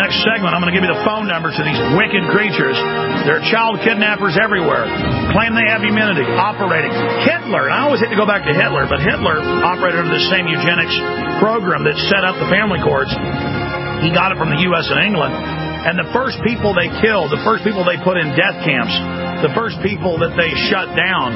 next segment, I'm going to give you the phone number to these wicked creatures. There are child kidnappers everywhere. Claim they have immunity, operating. Hitler, and I always hate to go back to Hitler, but Hitler operated under the same eugenics program that set up the family courts. He got it from the U.S. and England. And the first people they killed, the first people they put in death camps, the first people that they shut down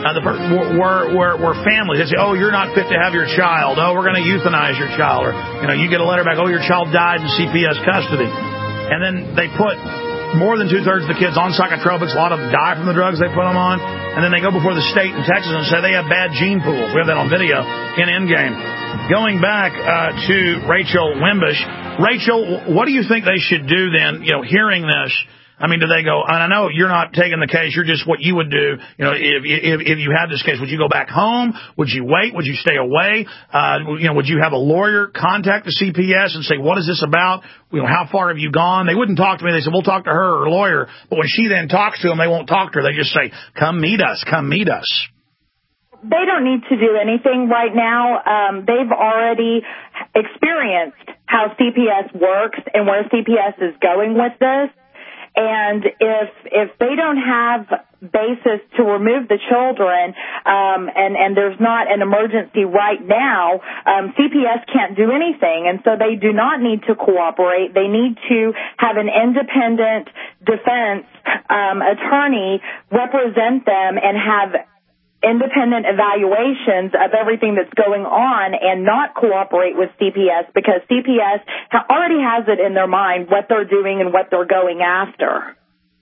were families. They say, oh, you're not fit to have your child. Oh, we're going to euthanize your child. Or, you get a letter back, oh, your child died in CPS custody. And then they put more than two-thirds of the kids on psychotropics. A lot of them die from the drugs they put them on. And then they go before the state in Texas and say they have bad gene pools. We have that on video in Endgame. Going back to Rachel Wimbush. Rachel, what do you think they should do then, hearing this? I mean, do they go, and I know you're not taking the case, you're just what you would do, if you had this case. Would you go back home? Would you wait? Would you stay away? Would you have a lawyer contact the CPS and say, what is this about? How far have you gone? They wouldn't talk to me. They said, we'll talk to her or her lawyer. But when she then talks to them, they won't talk to her. They just say, come meet us, come meet us. They don't need to do anything right now. They've already experienced how CPS works and where CPS is going with this. And if they don't have basis to remove the children, and there's not an emergency right now, CPS can't do anything. And so they do not need to cooperate. They need to have an independent defense attorney represent them and have independent evaluations of everything that's going on and not cooperate with CPS, because CPS already has it in their mind what they're doing and what they're going after.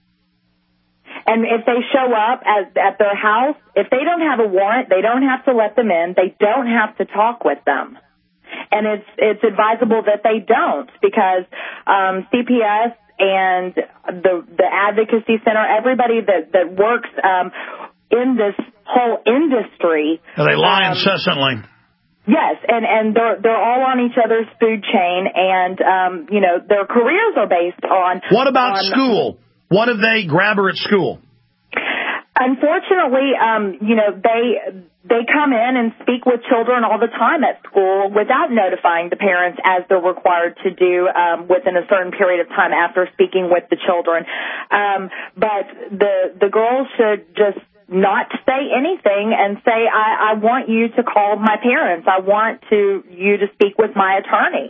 And if they show up at their house, if they don't have a warrant, they don't have to let them in. They don't have to talk with them. And it's advisable that they don't, because CPS and the Advocacy Center, everybody that works in this whole industry. They lie incessantly. Yes, and they're all on each other's food chain, and their careers are based on. What about school? What if they grab her at school? Unfortunately, they come in and speak with children all the time at school without notifying the parents, as they're required to do within a certain period of time after speaking with the children. But the girls should just not say anything and say, I want you to call my parents. I want you to speak with my attorney.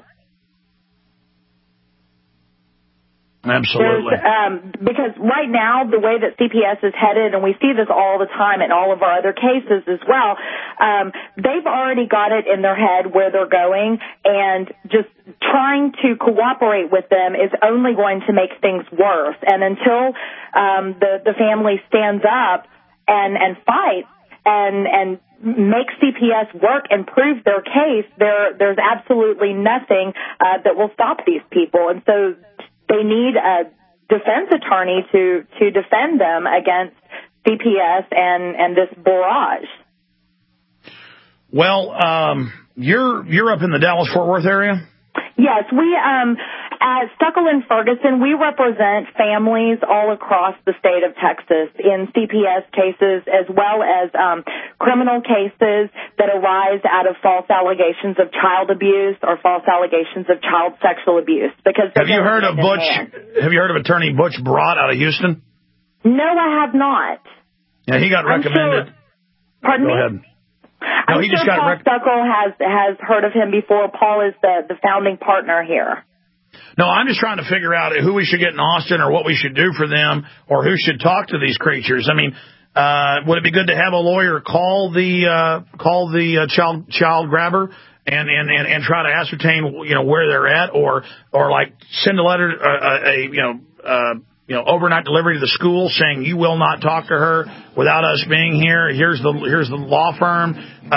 Absolutely. Because right now, the way that CPS is headed, and we see this all the time in all of our other cases as well, they've already got it in their head where they're going, and just trying to cooperate with them is only going to make things worse. And until the family stands up and fight and make CPS work and prove their case, there's absolutely nothing that will stop these people. And so they need a defense attorney to defend them against CPS and this barrage. Well, you're up in the Dallas-Fort Worth area? Yes, we at Stuckel and Ferguson, we represent families all across the state of Texas in CPS cases, as well as criminal cases that arise out of false allegations of child abuse or false allegations of child sexual abuse. Because have you heard of Attorney Butch Brat out of Houston? No, I have not. Yeah, he got recommended. Pardon me? Go ahead. No, I'm he sure just got Paul Stuckel has heard of him before. Paul is the founding partner here. No, I'm just trying to figure out who we should get in Austin, or what we should do for them, or who should talk to these creatures. I mean, would it be good to have a lawyer call the child grabber and try to ascertain where they're at, or like send a letter, overnight delivery to the school saying you will not talk to her without us being here. Here's the law firm,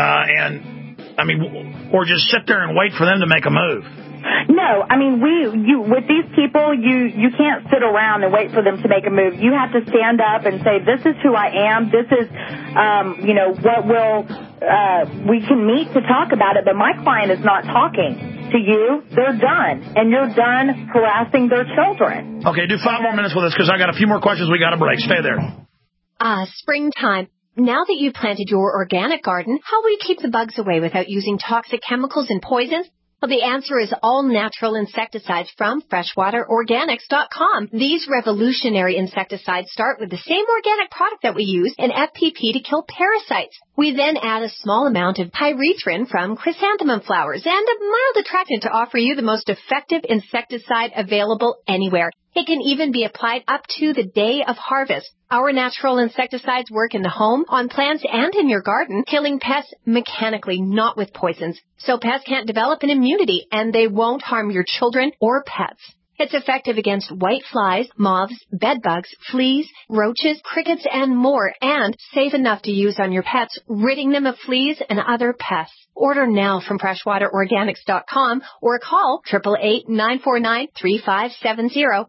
or just sit there and wait for them to make a move. No, I mean, with these people, you can't sit around and wait for them to make a move. You have to stand up and say, this is who I am. This is, we can meet to talk about it, but my client is not talking to you. They're done, and you're done harassing their children. Okay, do 5 more minutes with us, because I got a few more questions. We got to break. Stay there. Springtime. Now that you've planted your organic garden, how will you keep the bugs away without using toxic chemicals and poisons? Well, the answer is all natural insecticides from freshwaterorganics.com. These revolutionary insecticides start with the same organic product that we use in FPP to kill parasites. We then add a small amount of pyrethrin from chrysanthemum flowers and a mild attractant to offer you the most effective insecticide available anywhere. It can even be applied up to the day of harvest. Our natural insecticides work in the home, on plants, and in your garden, killing pests mechanically, not with poisons. So pests can't develop an immunity, and they won't harm your children or pets. It's effective against white flies, moths, bedbugs, fleas, roaches, crickets, and more, and safe enough to use on your pets, ridding them of fleas and other pests. Order now from freshwaterorganics.com or call 888-949-3570,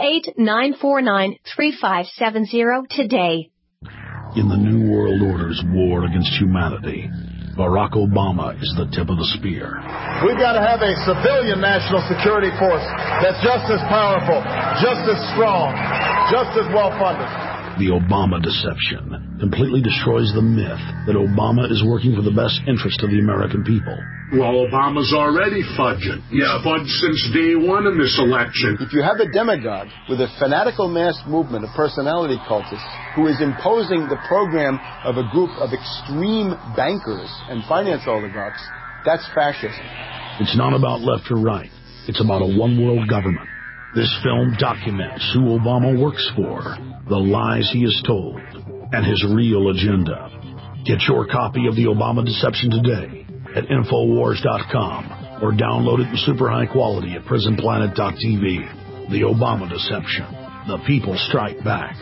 888-949-3570 today. In the New World Order's war against humanity, Barack Obama is the tip of the spear. We've got to have a civilian national security force that's just as powerful, just as strong, just as well-funded. The Obama deception completely destroys the myth that Obama is working for the best interest of the American people. Well, Obama's already fudging. He's fudged since day one in this election. If you have a demagogue with a fanatical mass movement of personality cultists who is imposing the program of a group of extreme bankers and finance oligarchs, that's fascism. It's not about left or right. It's about a one-world government. This film documents who Obama works for, the lies he has told, and his real agenda. Get your copy of The Obama Deception today at Infowars.com or download it in super high quality at PrisonPlanet.tv. The Obama Deception. The people strike back.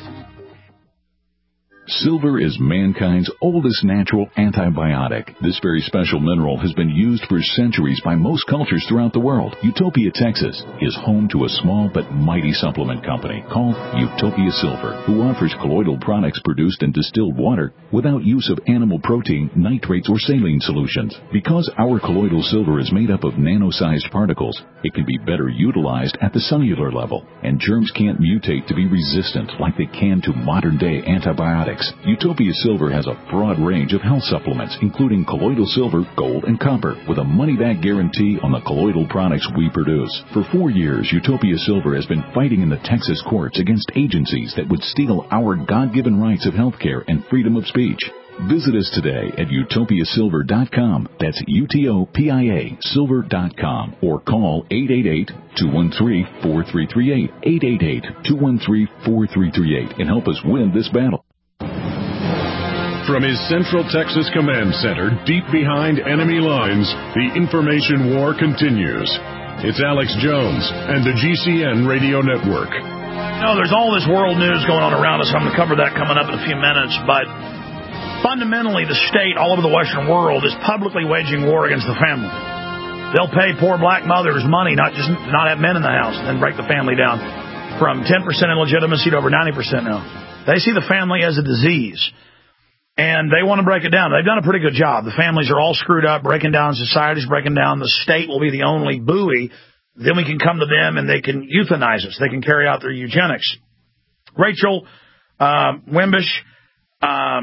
Silver is mankind's oldest natural antibiotic. This very special mineral has been used for centuries by most cultures throughout the world. Utopia, Texas is home to a small but mighty supplement company called Utopia Silver, who offers colloidal products produced in distilled water without use of animal protein, nitrates, or saline solutions. Because our colloidal silver is made up of nano-sized particles, it can be better utilized at the cellular level, and germs can't mutate to be resistant like they can to modern-day antibiotics. Utopia Silver has a broad range of health supplements, including colloidal silver, gold, and copper, with a money-back guarantee on the colloidal products we produce. For 4 years, Utopia Silver has been fighting in the Texas courts against agencies that would steal our God-given rights of health care and freedom of speech. Visit us today at utopiasilver.com. That's UTOPIA silver.com, or call 888-213-4338, 888-213-4338, and help us win this battle. From his Central Texas Command Center, deep behind enemy lines, the information war continues. It's Alex Jones and the GCN Radio Network. There's all this world news going on around us. I'm going to cover that coming up in a few minutes. But fundamentally, the state all over the Western world is publicly waging war against the family. They'll pay poor black mothers money not have men in the house, and then break the family down from 10% illegitimacy to over 90% now. They see the family as a disease, and they want to break it down. They've done a pretty good job. The families are all screwed up, breaking down, society's breaking down. The state will be the only buoy. Then we can come to them, and they can euthanize us. They can carry out their eugenics. Rachel Wimbish, I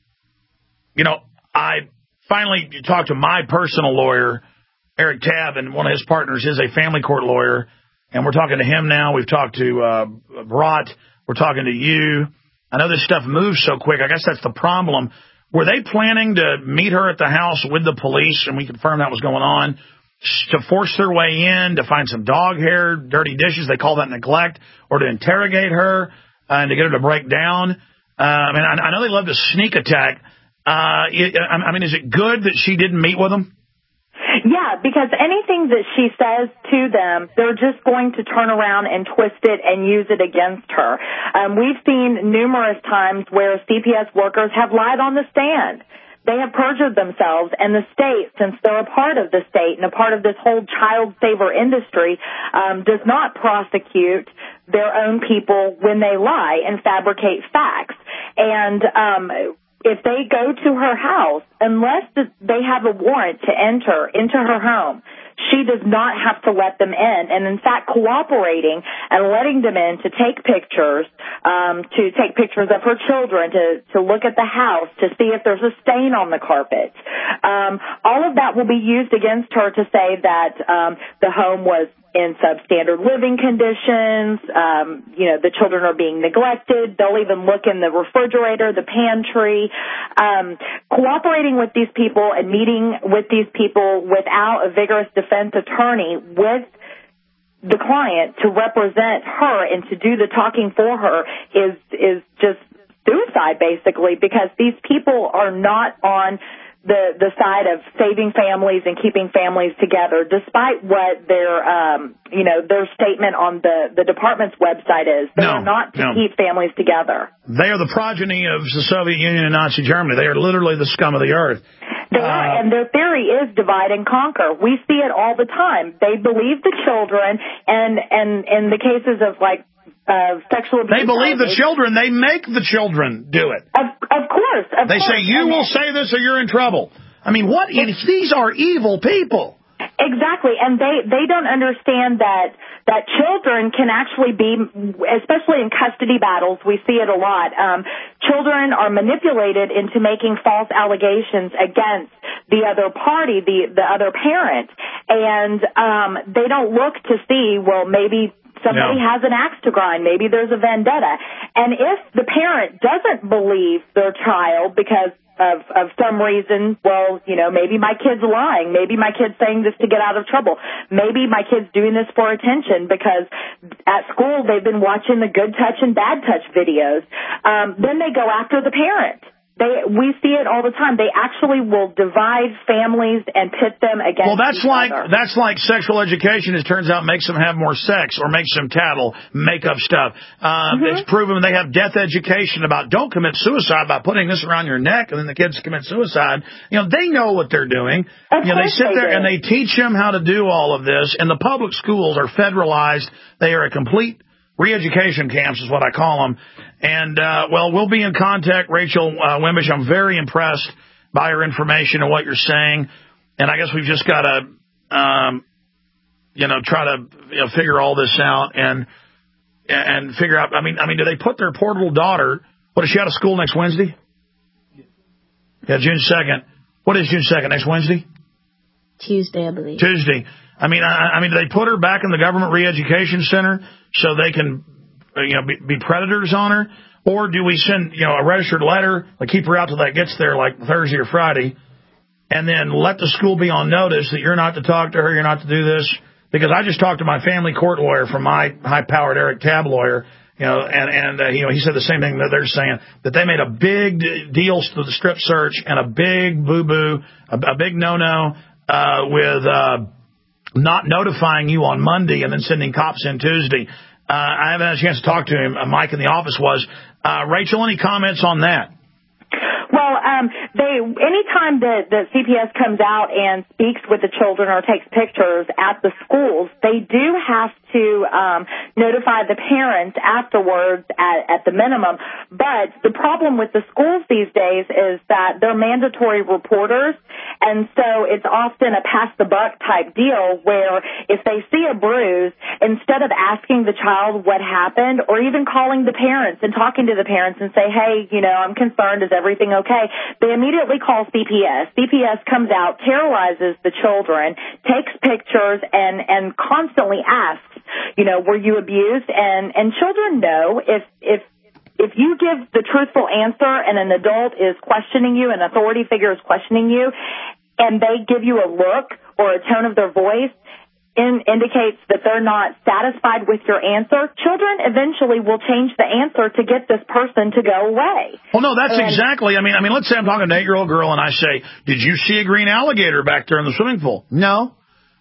finally talked to my personal lawyer, Eric Tabb, and one of his partners is a family court lawyer, and we're talking to him now. We've talked to Brat. We're talking to you. I know this stuff moves so quick. I guess that's the problem. Were they planning to meet her at the house with the police, and we confirmed that was going on, to force their way in, to find some dog hair, dirty dishes, they call that neglect, or to interrogate her and to get her to break down? I know they love to sneak attack. Is it good that she didn't meet with them? Yeah, because anything that she says to them, they're just going to turn around and twist it and use it against her. We've seen numerous times where CPS workers have lied on the stand. They have perjured themselves, and the state, since they're a part of the state and a part of this whole child saver industry, does not prosecute their own people when they lie and fabricate facts. And if they go to her house, unless they have a warrant to enter into her home, she does not have to let them in. And in fact, cooperating and letting them in to take pictures of her children, to look at the house, to see if there's a stain on the carpet. All of that will be used against her to say that the home was in substandard living conditions. The children are being neglected. They'll even look in the refrigerator, the pantry. Cooperating with these people and meeting with these people without a vigorous defense attorney with the client to represent her and to do the talking for her is just suicide, basically, because these people are not on the side of saving families and keeping families together, despite what their statement on the department's website is. They are not to keep families together. They are the progeny of the Soviet Union and Nazi Germany. They are literally the scum of the earth. They are, and their theory is divide and conquer. We see it all the time. They believe the children, and in the cases of sexual abuse. They believe the children. They make the children do it. Of course. They say, you will say this or you're in trouble. I mean, these are evil people. Exactly, and they don't understand that children can actually be, especially in custody battles, we see it a lot. Children are manipulated into making false allegations against the other party, the other parent, and they don't look to see, well, maybe somebody has an axe to grind. Maybe there's a vendetta. And if the parent doesn't believe their child because of some reason, well, maybe my kid's lying. Maybe my kid's saying this to get out of trouble. Maybe my kid's doing this for attention because at school they've been watching the good touch and bad touch videos. Then they go after the parent. We see it all the time. They actually will divide families and pit them against each other. That's like sexual education. It turns out makes them have more sex or makes them tattle, make up stuff. It's proven they have death education about don't commit suicide by putting this around your neck, and then the kids commit suicide. They know what they're doing. They sit there and they teach them how to do all of this. And the public schools are federalized. They are a complete re-education camps is what I call them. And, we'll be in contact, Rachel Wimbish. I'm very impressed by your information and what you're saying. And I guess we've just got to, try to figure all this out and figure out, I mean, do they put their poor little daughter, what, is she out of school next Wednesday? Yeah, June 2nd. What is June 2nd, next Wednesday? Tuesday, I believe. Tuesday. I mean, do they put her back in the government re-education center so they can, be predators on her? Or do we send, a registered letter, keep her out till that gets there, like Thursday or Friday, and then let the school be on notice that you're not to talk to her, you're not to do this? Because I just talked to my family court lawyer from my high-powered Eric Tabb lawyer, and he said the same thing that they're saying, that they made a big deal to the strip search and a big boo-boo, a big no-no, with not notifying you on Monday and then sending cops in Tuesday. I haven't had a chance to talk to him. Mike in the office was. Rachel, any comments on that? Well, anytime that CPS comes out and speaks with the children or takes pictures at the schools, they do have to notify the parents afterwards at the minimum. But the problem with the schools these days is that they're mandatory reporters, and so it's often a pass-the-buck type deal where if they see a bruise, instead of asking the child what happened or even calling the parents and talking to the parents and say, hey, I'm concerned, is everything okay? They immediately call CPS. CPS comes out, terrorizes the children, takes pictures, and constantly asks, were you abused? And children know if you give the truthful answer and an adult is questioning you, an authority figure is questioning you, and they give you a look or a tone of their voice, indicates that they're not satisfied with your answer, children eventually will change the answer to get this person to go away. Well, no, that's exactly. I mean, let's say I'm talking to an 8-year-old girl and I say, did you see a green alligator back there in the swimming pool? No.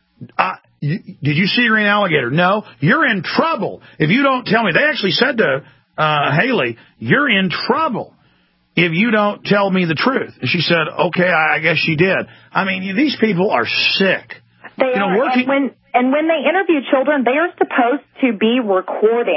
Did you see a green alligator? No. You're in trouble if you don't tell me. They actually said to Haley, you're in trouble if you don't tell me the truth. And she said, okay, I guess she did. I mean, these people are sick. They are, and when they interview children, they are supposed to be recording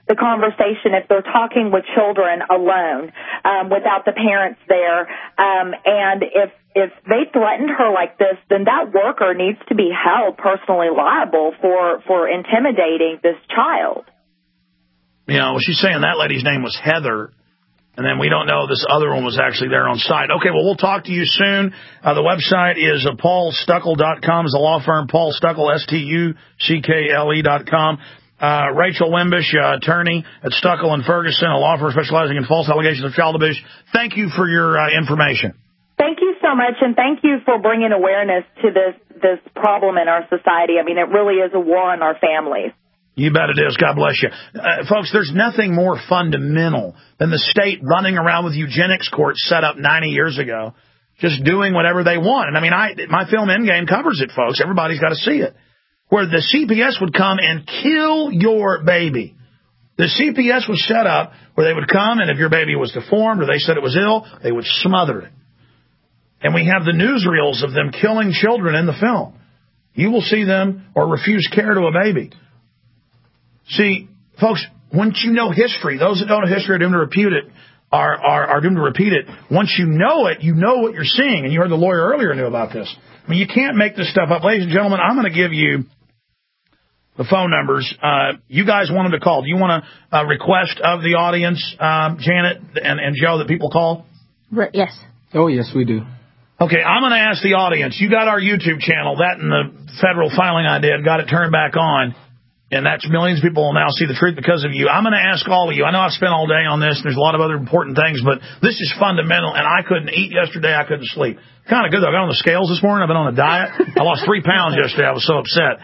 the conversation if they're talking with children alone, without the parents there. And if they threatened her like this, then that worker needs to be held personally liable for intimidating this child. You know, she's saying that lady's name was Heather, and then we don't know this other one was actually there on site. Okay, well, we'll talk to you soon. The website is paulstuckle.com, is the law firm, Paul Stuckle, STUCKLE.com. Rachel Wimbish, attorney at Stuckle and Ferguson, a law firm specializing in false allegations of child abuse. Thank you for your information. Thank you so much, and thank you for bringing awareness to this problem in our society. I mean, it really is a war on our families. You bet it is. God bless you. Folks, there's nothing more fundamental than the state running around with eugenics courts set up 90 years ago, just doing whatever they want. And I mean, my film Endgame covers it, folks. Everybody's got to see it. Where the CPS would come and kill your baby. The CPS was set up where they would come, and if your baby was deformed or they said it was ill, they would smother it. And we have the newsreels of them killing children in the film. You will see them or refuse care to a baby. See, folks, once you know history, those that don't know history are doomed to repeat it. Are doomed to repeat it. Once you know it, you know what you're seeing. And you heard the lawyer earlier knew about this. I mean, you can't make this stuff up. Ladies and gentlemen, I'm going to give you the phone numbers. You guys want them to call. Do you want a request of the audience, Janet and Joe, that people call? Yes. Oh, yes, we do. Okay, I'm going to ask the audience. You got our YouTube channel, that and the federal filing I did, got it turned back on. And that's millions of people will now see the truth because of you. I'm going to ask all of you. I know I've spent all day on this, and there's a lot of other important things, but this is fundamental, and I couldn't eat yesterday. I couldn't sleep. Kind of good, though. I got on the scales this morning. I've been on a diet. I lost 3 pounds yesterday. I was so upset.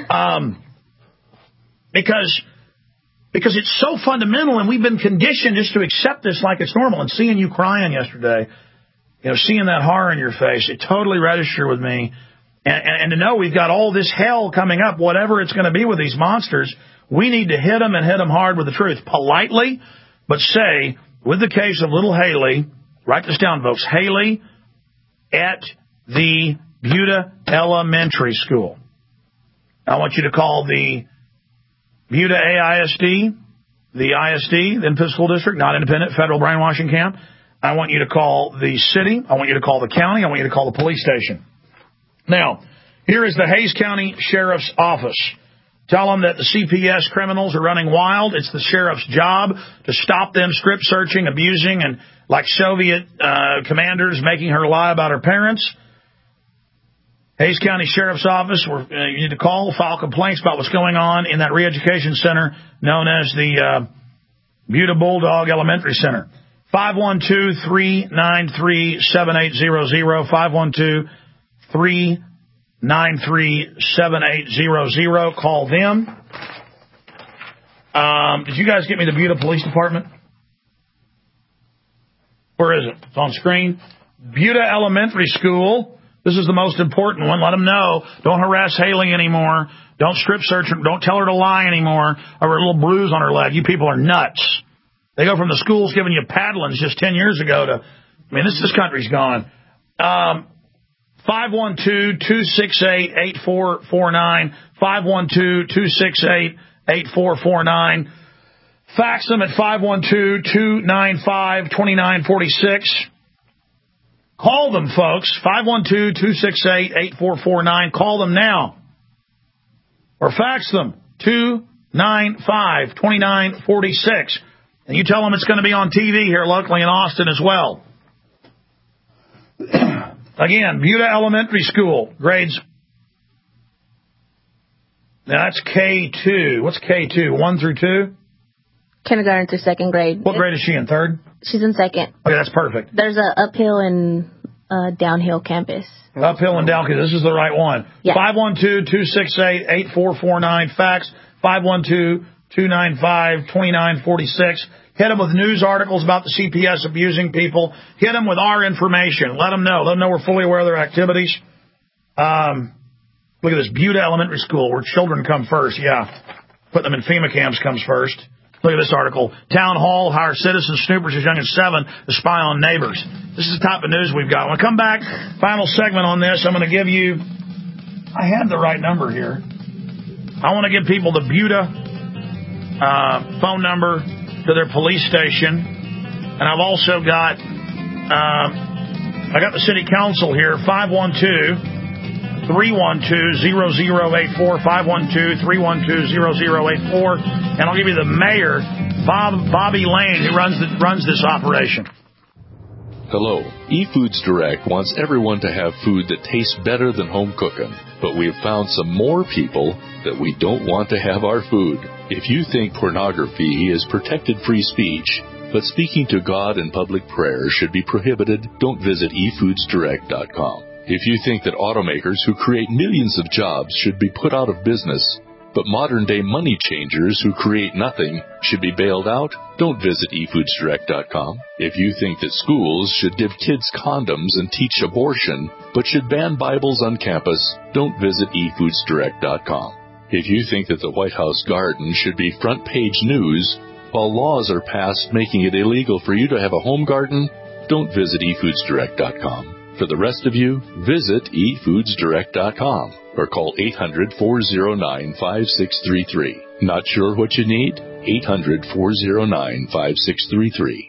Because it's so fundamental, and we've been conditioned just to accept this like it's normal. And seeing you crying yesterday, you know, seeing that horror in your face, it totally registered with me. And to know we've got all this hell coming up, whatever it's going to be with these monsters, we need to hit them and hit them hard with the truth. Politely, but say, with the case of little Haley, write this down, folks, Haley at the Buda Elementary School. I want you to call the Buda AISD, the ISD, the Independent School District, not independent, federal brainwashing camp. I want you to call the city. I want you to call the county. I want you to call the police station. Now, here is the Hays County Sheriff's Office. Tell them that the CPS criminals are running wild. It's the sheriff's job to stop them strip searching, abusing, and like Soviet commanders, making her lie about her parents. Hays County Sheriff's Office, you need to call, file complaints about what's going on in that re-education center known as the Buda Bulldog Elementary Center. 512-393-7800, 512-393-7800. Call them. Did you guys get me the Buda Police Department? Where is it? It's on screen. Buda Elementary School. This is the most important one. Let them know. Don't harass Haley anymore. Don't strip search her. Don't tell her to lie anymore over a little bruise on her leg. You people are nuts. They go from the schools giving you paddlings just 10 years ago to, I mean, this country's gone. 512-268-8449, 512-268-8449. Fax them at 512-295-2946. Call them, folks, 512-268-8449. Call them now. Or fax them, 295-2946. And you tell them it's going to be on TV here locally in Austin as well. Again, Buda Elementary School, grades. Now that's K2. What's K2? 1 through 2? Kindergarten through second grade. What grade is she in? Third? She's in second. Okay, that's perfect. There's a uphill and downhill campus. Uphill and downhill. This is the right one. Yeah. 512-268-8449. Fax 512-295-2946. Hit them with news articles about the CPS abusing people. Hit them with our information. Let them know. Let them know we're fully aware of their activities. Look at this. Buda Elementary School, where children come first. Yeah. Putting them in FEMA camps comes first. Look at this article. Town Hall hires citizen snoopers as young as 7 to spy on neighbors. This is the type of news we've got. When I come back, final segment on this, I'm going to give you, I had the right number here. I want to give people the Buda phone number to their police station. And I've also got, I got the city council here, 512-312-0084, 512-312-0084. And I'll give you the mayor, Bobby Lane, who runs this operation. Hello. eFoods Direct wants everyone to have food that tastes better than home cooking. But we have found some more people that we don't want to have our food. If you think pornography is protected free speech, but speaking to God in public prayer should be prohibited, don't visit eFoodsDirect.com. If you think that automakers who create millions of jobs should be put out of business, but modern-day money changers who create nothing should be bailed out, don't visit eFoodsDirect.com. If you think that schools should give kids condoms and teach abortion, but should ban Bibles on campus, don't visit eFoodsDirect.com. If you think that the White House garden should be front-page news, while laws are passed making it illegal for you to have a home garden, don't visit eFoodsDirect.com. For the rest of you, visit eFoodsDirect.com or call 800-409-5633. Not sure what you need? 800-409-5633.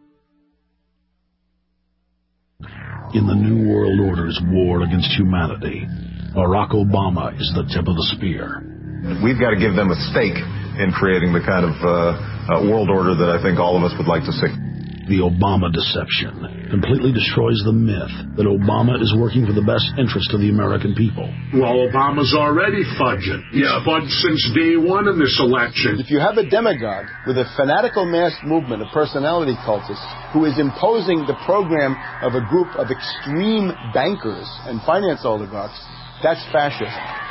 In the New World Order's war against humanity, Barack Obama is the tip of the spear. We've got to give them a stake in creating the kind of world order that I think all of us would like to see. The Obama deception completely destroys the myth that Obama is working for the best interest of the American people. Well, Obama's already fudging. He's fudged since day one in this election. If you have a demagogue with a fanatical mass movement of personality cultists who is imposing the program of a group of extreme bankers and finance oligarchs, that's fascism.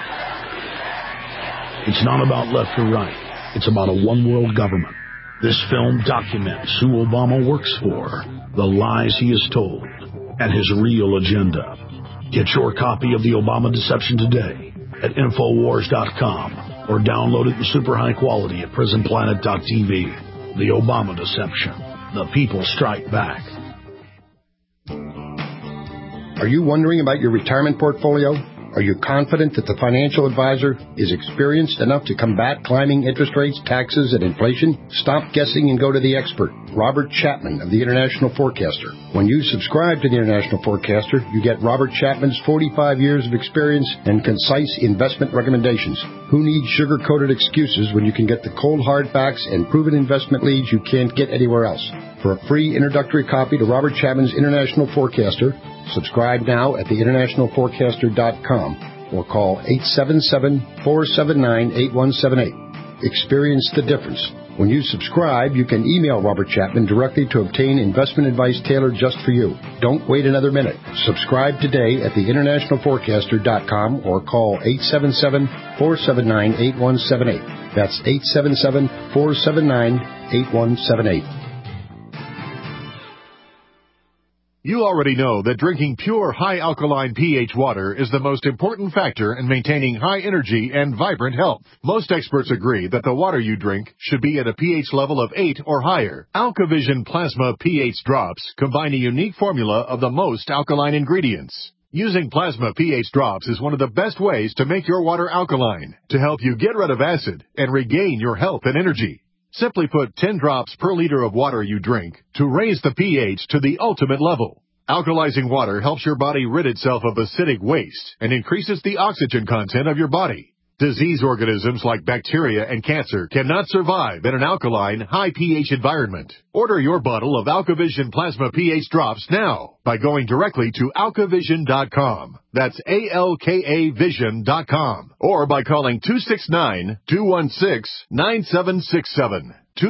It's not about left or right. It's about a one-world government. This film documents who Obama works for, the lies he has told, and his real agenda. Get your copy of The Obama Deception today at Infowars.com or download it in super high quality at PrisonPlanet.tv. The Obama Deception. The people strike back. Are you wondering about your retirement portfolio? Are you confident that the financial advisor is experienced enough to combat climbing interest rates, taxes, and inflation? Stop guessing and go to the expert, Robert Chapman of the International Forecaster. When you subscribe to the International Forecaster, you get Robert Chapman's 45 years of experience and concise investment recommendations. Who needs sugar-coated excuses when you can get the cold hard facts and proven investment leads you can't get anywhere else? For a free introductory copy to Robert Chapman's International Forecaster, subscribe now at theInternationalForecaster.com or call 877-479-8178. Experience the difference. When you subscribe, you can email Robert Chapman directly to obtain investment advice tailored just for you. Don't wait another minute. Subscribe today at theInternationalForecaster.com or call 877-479-8178. That's 877-479-8178. You already know that drinking pure, high-alkaline pH water is the most important factor in maintaining high energy and vibrant health. Most experts agree that the water you drink should be at a pH level of 8 or higher. AlkaVision Plasma pH drops combine a unique formula of the most alkaline ingredients. Using plasma pH drops is one of the best ways to make your water alkaline, to help you get rid of acid and regain your health and energy. Simply put 10 drops per liter of water you drink to raise the pH to the ultimate level. Alkalizing water helps your body rid itself of acidic waste and increases the oxygen content of your body. Disease organisms like bacteria and cancer cannot survive in an alkaline, high pH environment. Order your bottle of AlkaVision Plasma pH drops now by going directly to alkavision.com. That's ALKAvision.com. Or by calling 269-216-9767.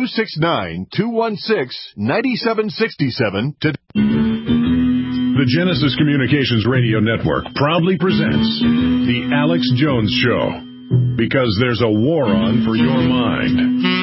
269-216-9767 to... The Genesis Communications Radio Network proudly presents The Alex Jones Show, because there's a war on for your mind.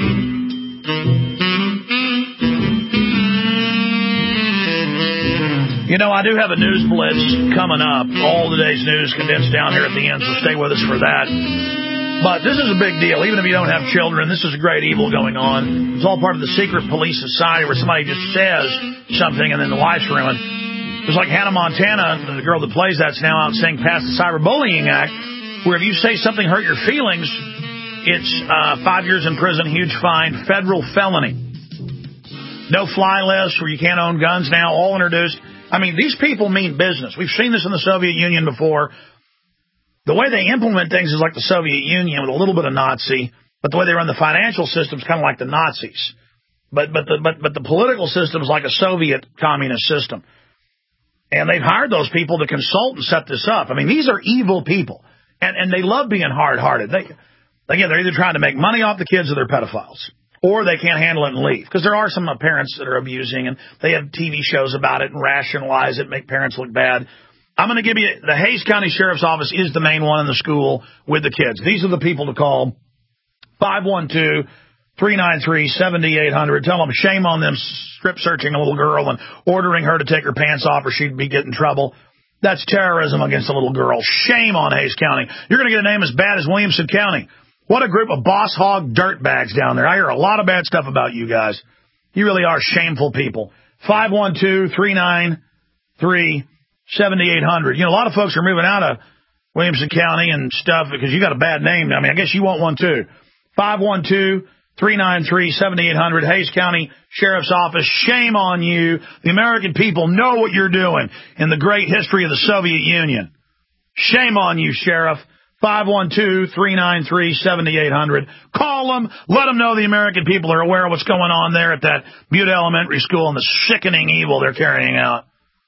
You know, I do have a news blitz coming up. All the day's news condensed down here at the end, so stay with us for that. But this is a big deal. Even if you don't have children, this is a great evil going on. It's all part of the secret police society where somebody just says something and then the life's ruined. It's like Hannah Montana, the girl that plays that's now out saying pass the Cyberbullying Act, where if you say something hurt your feelings, It's 5 years in prison, huge fine, federal felony. No fly list where you can't own guns now, all introduced. I mean, these people mean business. We've seen this in the Soviet Union before. The way they implement things is like the Soviet Union with a little bit of Nazi, but the way they run the financial system is kind of like the Nazis. But the political system is like a Soviet communist system. And they've hired those people to consult and set this up. I mean, these are evil people. And they love being hard-hearted. They're either trying to make money off the kids or they're pedophiles. Or they can't handle it and leave. Because there are some parents that are abusing, and they have TV shows about it and rationalize it, make parents look bad. I'm going to give you, the Hays County Sheriff's Office is the main one in the school with the kids. These are the people to call. 512-393-7800. Tell them shame on them strip searching a little girl and ordering her to take her pants off or she'd be getting in trouble. That's terrorism against a little girl. Shame on Hays County. You're going to get a name as bad as Williamson County. What a group of boss hog dirtbags down there. I hear a lot of bad stuff about you guys. You really are shameful people. 512-393-7800. You know, a lot of folks are moving out of Williamson County and stuff because you got a bad name. I mean, I guess you want one too. 512-393-7800. Hays County Sheriff's Office. Shame on you. The American people know what you're doing in the great history of the Soviet Union. Shame on you, Sheriff. 512-393-7800. Call them. Let them know the American people are aware of what's going on there at that Butte Elementary School and the sickening evil they're carrying out.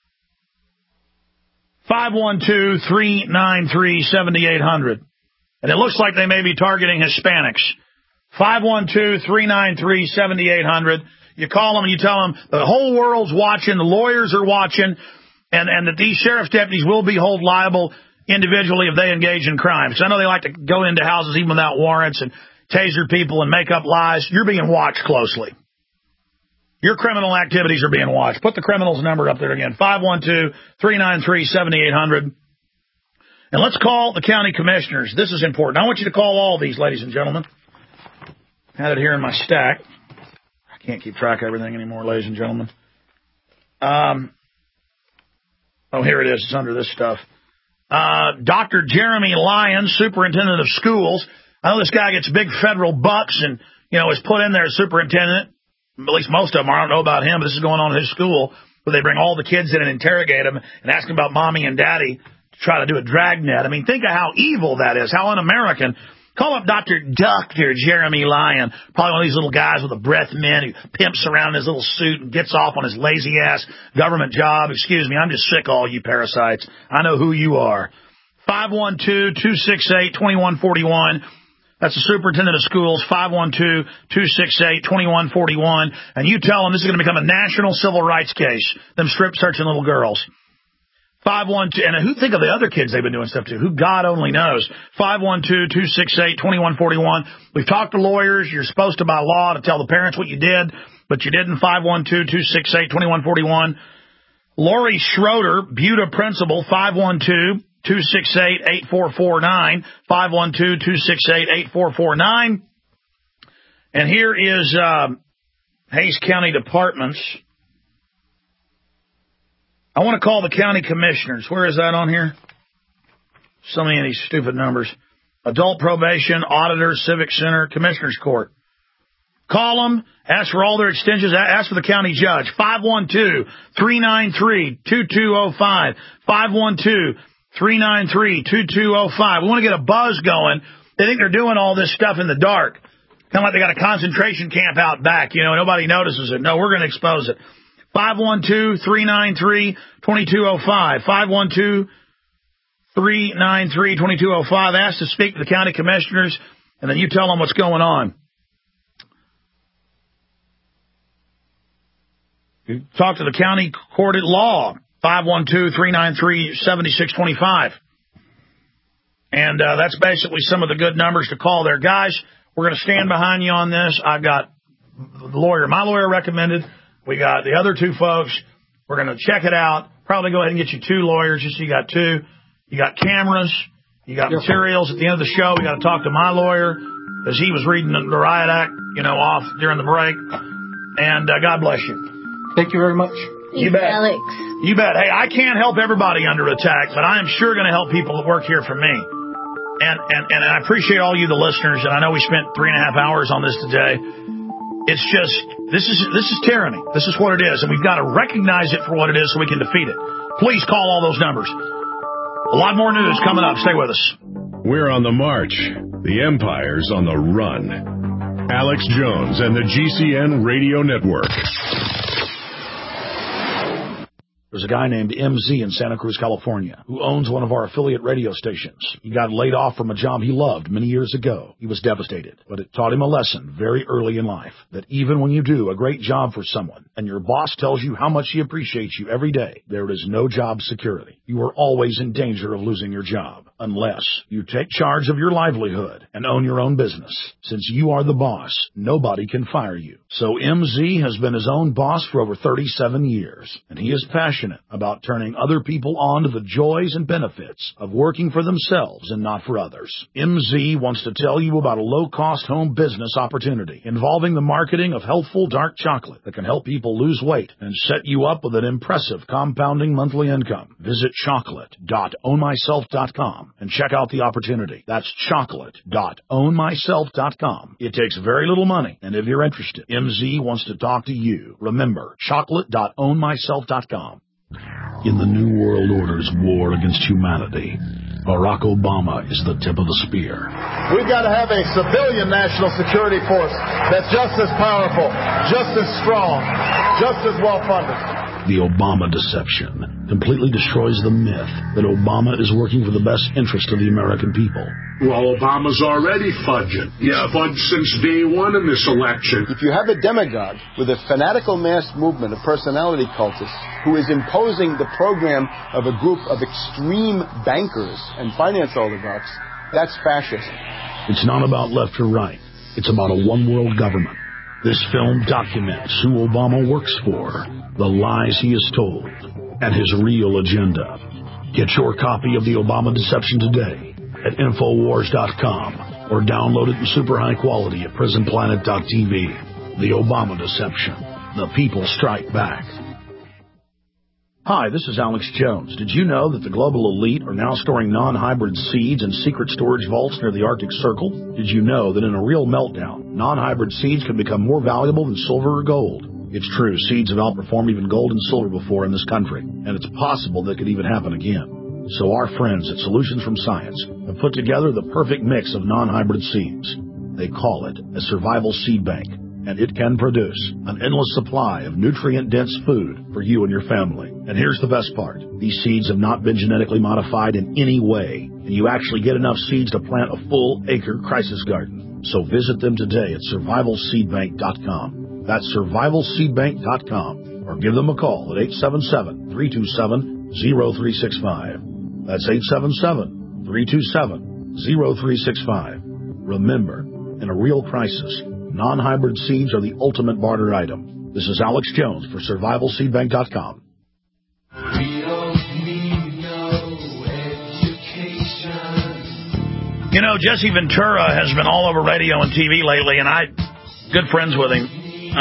512-393-7800. And it looks like they may be targeting Hispanics. 512-393-7800. You call them and you tell them the whole world's watching, the lawyers are watching, and that these sheriff's deputies will be held liable individually if they engage in crime. Because I know they like to go into houses even without warrants and taser people and make up lies. You're being watched closely. Your criminal activities are being watched. Put the criminal's number up there again, 512-393-7800. And let's call the county commissioners. This is important. I want you to call all these, ladies and gentlemen. I had it here in my stack. I can't keep track of everything anymore, ladies and gentlemen. Oh, here it is. It's under this stuff. Dr. Jeremy Lyons, superintendent of schools. I know this guy gets big federal bucks and, you know, is put in there as superintendent. At least most of them are. I don't know about him, but this is going on in his school where they bring all the kids in and interrogate them and ask them about mommy and daddy to try to do a dragnet. I mean, think of how evil that is, how un-American. Call up Dr. Jeremy Lyon, probably one of these little guys with a breath mint who pimps around in his little suit and gets off on his lazy-ass government job. Excuse me, I'm just sick of all you parasites. I know who you are. 512-268-2141. That's the superintendent of schools, 512-268-2141. And you tell them this is going to become a national civil rights case, them strip-searching little girls. 512, and who think of the other kids they've been doing stuff to? Who God only knows. 512-268-2141. We've talked to lawyers. You're supposed to, by law, to tell the parents what you did, but you didn't. 512-268-2141. Lori Schroeder, Butte principal, 512-268-8449. 512-268-8449. And here is Hays County Departments. I want to call the county commissioners. Where is that on here? So many of these stupid numbers. Adult probation, auditor, civic center, commissioners court. Call them. Ask for all their extensions. Ask for the county judge. 512-393-2205. 512-393-2205. We want to get a buzz going. They think they're doing all this stuff in the dark. Kind of like they got a concentration camp out back. You know, nobody notices it. No, we're going to expose it. 512-393-2205. 512-393-2205. Ask to speak to the county commissioners, and then you tell them what's going on. You talk to the county court at law, 512-393-7625. And that's basically some of the good numbers to call there. Guys, we're going to stand behind you on this. I've got the lawyer. My lawyer recommended. We got the other two folks. We're going to check it out. Probably go ahead and get you two lawyers just so you got two. You got cameras. You got materials. At the end of the show, we got to talk to my lawyer because he was reading the Riot Act, off during the break. And God bless you. Thank you very much. You bet. Alex. You bet. Hey, I can't help everybody under attack, but I am sure going to help people that work here for me. And I appreciate all you, the listeners, and I know we spent 3.5 hours on this today. It's just, this is tyranny. This is what it is, and we've got to recognize it for what it is so we can defeat it. Please call all those numbers. A lot more news coming up. Stay with us. We're on the march. The empire's on the run. Alex Jones and the GCN Radio Network. There's a guy named MZ in Santa Cruz, California, who owns one of our affiliate radio stations. He got laid off from a job he loved many years ago. He was devastated, but it taught him a lesson very early in life, that even when you do a great job for someone and your boss tells you how much he appreciates you every day, there is no job security. You are always in danger of losing your job unless you take charge of your livelihood and own your own business. Since you are the boss, nobody can fire you. So MZ has been his own boss for over 37 years, and he is passionate about turning other people on to the joys and benefits of working for themselves and not for others. MZ wants to tell you about a low-cost home business opportunity involving the marketing of healthful dark chocolate that can help people lose weight and set you up with an impressive compounding monthly income. Visit chocolate.ownmyself.com and check out the opportunity. That's chocolate.ownmyself.com. It takes very little money, and if you're interested, MZ wants to talk to you. Remember, chocolate.ownmyself.com. In the New World Order's war against humanity, Barack Obama is the tip of the spear. We've got to have a civilian national security force that's just as powerful, just as strong, just as well-funded. The Obama deception completely destroys the myth that Obama is working for the best interest of the American people. Well, Obama's already fudging. Yeah, fudged since day one in this election. If you have a demagogue with a fanatical mass movement of personality cultists who is imposing the program of a group of extreme bankers and finance oligarchs, that's fascist. It's not about left or right. It's about a one-world government. This film documents who Obama works for, the lies he has told, and his real agenda. Get your copy of The Obama Deception today at Infowars.com or download it in super high quality at PrisonPlanet.tv. The Obama Deception. The people strike back. Hi, this is Alex Jones. Did you know that the global elite are now storing non-hybrid seeds in secret storage vaults near the Arctic Circle? Did you know that in a real meltdown, non-hybrid seeds can become more valuable than silver or gold? It's true, seeds have outperformed even gold and silver before in this country, and it's possible that could even happen again. So our friends at Solutions from Science have put together the perfect mix of non-hybrid seeds. They call it a survival seed bank, and it can produce an endless supply of nutrient-dense food for you and your family. And here's the best part. These seeds have not been genetically modified in any way, and you actually get enough seeds to plant a full-acre crisis garden. So visit them today at survivalseedbank.com. That's survivalseedbank.com, or give them a call at 877-327-0365. That's 877-327-0365. Remember, in a real crisis, non-hybrid seeds are the ultimate barter item. This is Alex Jones for survivalseedbank.com. You know, Jesse Ventura has been all over radio and TV lately, and I'm good friends with him.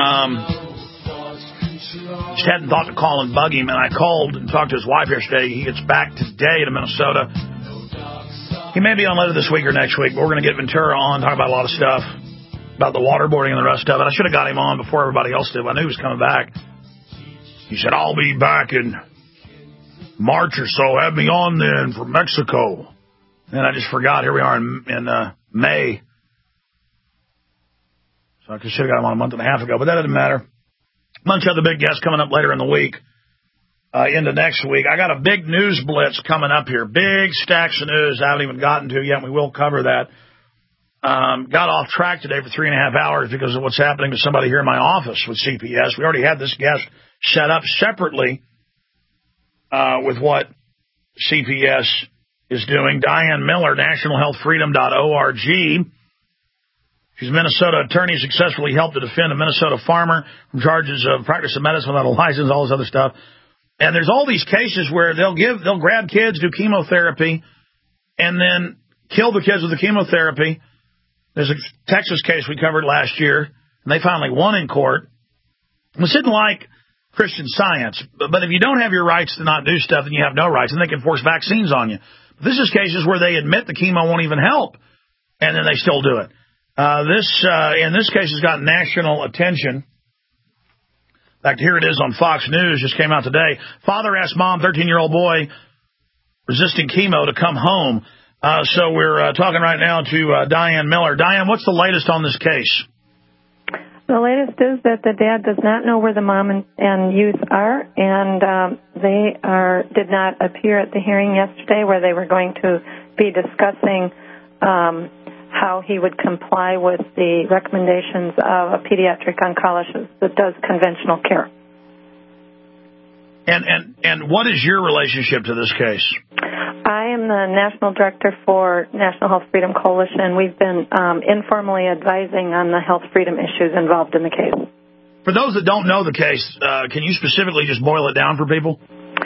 Just hadn't thought to call and bug him, and I called and talked to his wife yesterday. He gets back today to Minnesota. He may be on later this week or next week, but we're going to get Ventura on, talk about a lot of stuff, about the waterboarding and the rest of it. I should have got him on before everybody else did. I knew he was coming back. He said, I'll be back in March or so. Have me on then from Mexico. And I just forgot. Here we are in May. So I should have got him on a month and a half ago, but that doesn't matter. A bunch of other big guests coming up later in the week, into next week. I got a big news blitz coming up here. Big stacks of news I haven't even gotten to yet. We will cover that. Got off track today for 3.5 hours because of what's happening to somebody here in my office with CPS. We already had this guest set up separately with what CPS is doing. Diane Miller, nationalhealthfreedom.org. She's a Minnesota attorney, successfully helped to defend a Minnesota farmer from charges of practice of medicine without a license, all this other stuff. And there's all these cases where they'll grab kids, do chemotherapy, and then kill the kids with the chemotherapy. There's a Texas case we covered last year, and they finally won in court. This isn't like Christian Science, but if you don't have your rights to not do stuff, then you have no rights, and they can force vaccines on you. This is cases where they admit the chemo won't even help, and then they still do it. In this case, has got national attention. In fact, here it is on Fox News, just came out today. Father asked mom, 13-year-old boy, resisting chemo, to come home. So we're talking right now to Diane Miller. Diane, what's the latest on this case? The latest is that the dad does not know where the mom and youth are, and they did not appear at the hearing yesterday where they were going to be discussing how he would comply with the recommendations of a pediatric oncologist that does conventional care. And what is your relationship to this case? I am the National Director for National Health Freedom Coalition. We've been informally advising on the health freedom issues involved in the case. For those that don't know the case, can you specifically just boil it down for people?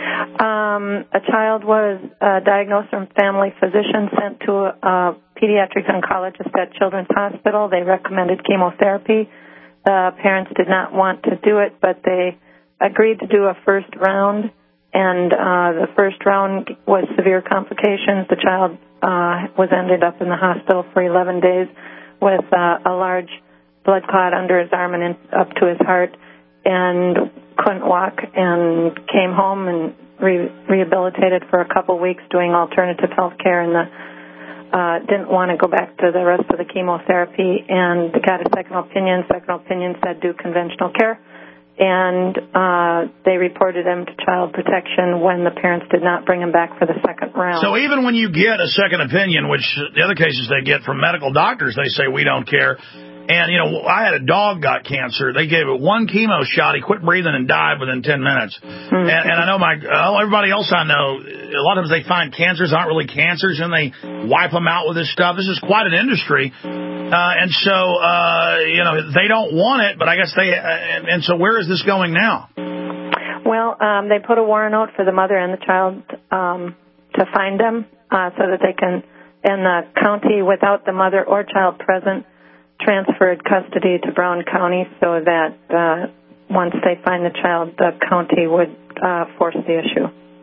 A child was diagnosed from family physician, sent to a pediatric oncologist at Children's Hospital. They recommended chemotherapy. The parents did not want to do it, but they agreed to do a first round, and the first round was severe complications. The child ended up in the hospital for 11 days with a large blood clot under his arm and up to his heart, and couldn't walk, and came home and rehabilitated for a couple weeks doing alternative health care, and didn't want to go back to the rest of the chemotherapy, and got a second opinion. Second opinion said do conventional care. And they reported him to Child Protection when the parents did not bring him back for the second round. So even when you get a second opinion, which the other cases they get from medical doctors, they say we don't care. And, you know, I had a dog got cancer. They gave it one chemo shot. He quit breathing and died within 10 minutes. Mm-hmm. And I know everybody else I know, a lot of times they find cancers aren't really cancers and they wipe them out with this stuff. This is quite an industry. And so, you know, they don't want it, but I guess and so where is this going now? Well, they put a warrant out for the mother and the child to find them so that they can, and the county, without the mother or child present, transferred custody to Brown County so that once they find the child, the county would force the issue.